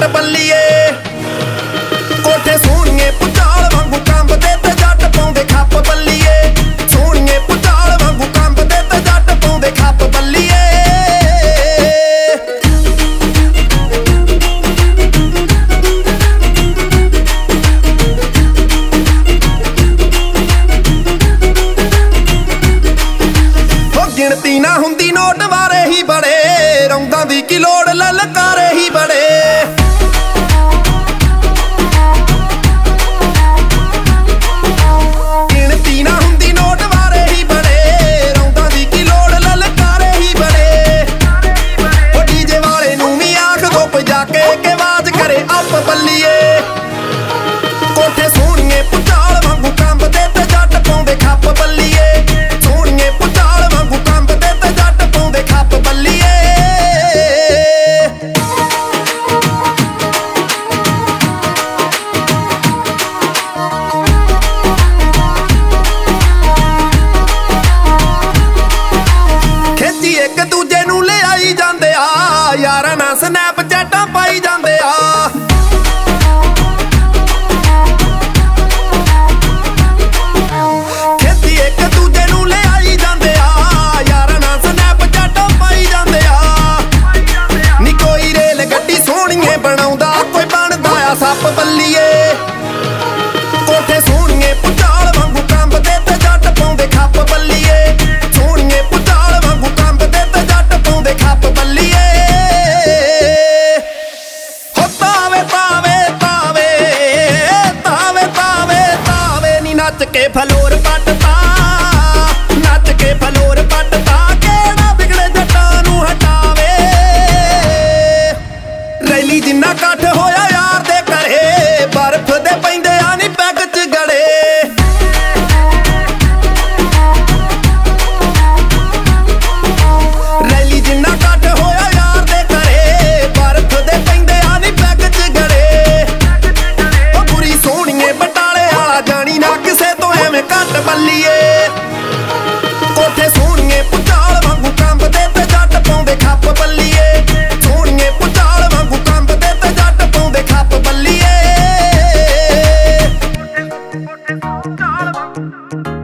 ਬੱਲੀਏ। ਕੋਠੇ ਸੋਹਣੀਏ ਭੁਚਾਲ ਵਾਂਗੂ ਕੰਬਦੇ ਤੇ ਜੱਟ ਪਾਉਂਦੇ ਖੱਪ ਬੱਲੀਏ। ਸੋਹਣੀਏ ਭੁਚਾਲ ਵਾਂਗੂ ਕੰਬਦੇ ਤੇ ਜੱਟ ਪਾਉਂਦੇ ਖੱਪ ਬੱਲੀਏ। ਗਿਣਤੀ ਨਾ ਹੁੰਦੀ ਨੋਟ ਵਾਰੇ ਹੀ ਬੜੇ, ਰੌਂਦਾਂ ਦੀ ਕੀ ਲੋੜ ਲਲਕਾਰੇ ਹੀ ਬੜੇ। ਗਿਣਤੀ ਨਾ ਹੁੰਦੀ ਨੋਟ ਵਾਰੇ ਹੀ ਬੜੇ, ਰੌਂਦਾਂ ਦੀ ਕੀ ਲੋੜ ਲਲਕਾਰੇ ਹੀ ਬੜੇ। ਉਹ ਡੀਜੇ ਵਾਲੇ ਨੂੰ ਵੀ ਆਖ ਦੋ ਪਜਾ ਕੇ ਆਵਾਜ਼ ਕਰੇ ਅੱਪ ਬੱਲੀਏ। ਕੋਠੇ ਸੋਹਣੀਏ ਭੁਚਾਲ ਵਾਂਗੂ ਕੰਬਦੇ ਤੇ ਜੱਟ ਪਾਉਂਦੇ ਖੱਪ ਬੱਲੀਏ। ਸੋਹਣੀਏ ਭੁਚਾਲ ਵਾਂਗੂ ਕੰਬਦੇ ਤੇ ਜੱਟ ਪਾਉਂਦੇ ਖੱਪ ਬੱਲੀਏ। ਖਿੱਚੀ ਇੱਕ ਦੂਜੇ ਨੂੰ ਲਿਆਈ ਜਾਂਦੇ ਆ, ਯਾਰਾਂ ਨਾਲ ਸਨੈਪਚੈਟਾਂ ਪਾਈ ਜਾਂਦੇ ਆ। ਖਿੱਚੀ ਇੱਕ ਦੂਜੇ ਨੂੰ ਲਿਆਈ ਜਾਂਦੇ ਆ, ਯਾਰਾਂ ਨਾਲ ਸਨੈਪਚੈਟਾਂ ਪਾਈ ਜਾਂਦੇ ਆ। ਨੀ ਕੋਈ ਰੇਲ ਗੱਡੀ ਸੋਹਣੀਏ ਬਣਾਉਂਦਾ, ਕੋਈ ਬਣਦਾ ਆ ਸੱਪ ਬੱਲੀਏ। ਕੋਠੇ ਸੋਹਣੀਏ ਭੁਚਾਲ ਵਾਂਗੂ ਕੰਬਦੇ ਤੇ ਜੱਟ ਪਾਉਂਦੇ ਖੱਪ ਬੱਲੀਏ। ਸੋਹਣੀਏ ਭੁਚਾਲ ਵਾਂਗੂ ਕੰਬਦੇ ਤੇ ਜੱਟ ਪਾਉਂਦੇ ਖੱਪ ਬੱਲੀਏ। ਹੋ ਤਾਵੇ ਤਾਵੇ ਤਾਵੇ ਤਾਵੇ ਤਾਵੇ ਤਾਵੇ ਨੀ ਨੱਚ ਕੇ ਫਲੋਰ ਪੱਟਤਾ, ਨੱਚ ਕੇ ਫਲੋਰ ਪੱਟਤਾ। ਕਿਹੜਾ ਵਿਗੜੇ ਜੱਟਾਂ ਨੂੰ ਹਟਾਵੇ, ਰੈਲੀ ਜਿੰਨਾ ਇਕੱਠ ਹੋਇਆ ਯਾਰ ਦੇ ਘਰੇ, ਬਰਫ਼ ਦੇ ਪੈਂਦੇ ਆ ਨੀ ਪੈਗ ਚ ਗੜੇ। ਰੈਲੀ ਜਿੰਨਾ ਇਕੱਠ ਹੋਇਆ ਯਾਰ ਦੇ ਘਰੇ, ਬਰਫ਼ ਦੇ ਪੈਂਦੇ ਆ ਨੀ ਪੈਗ ਚ ਗੜੇ। ਉਹ ਕੁੜੀ ਸੋਹਣੀਏ ਬਟਾਲੇ ਵਾਲਾ ਜਾਣੀ ਨਾ ਕਿਸੇ ਤੋਂ ਐਵੇਂ ਘੱਟ ਬੱਲੀਏ। ਕੋਠੇ ਸੋਹਣੀਏ ਭੁਚਾਲ ਵਾਂਗੂ ਕੰਬਦੇ ਤੇ ਜੱਟ ਪਾਉਂਦੇ ਖੱਪ ਬੱਲੀਏ। ਸੋਹਣੀਏ ਭੁਚਾਲ ਵਾਂਗੂ ਕੰਬਦੇ ਤੇ ਜੱਟ ਪਾਉਂਦੇ ਖੱਪ ਬੱਲੀਏ।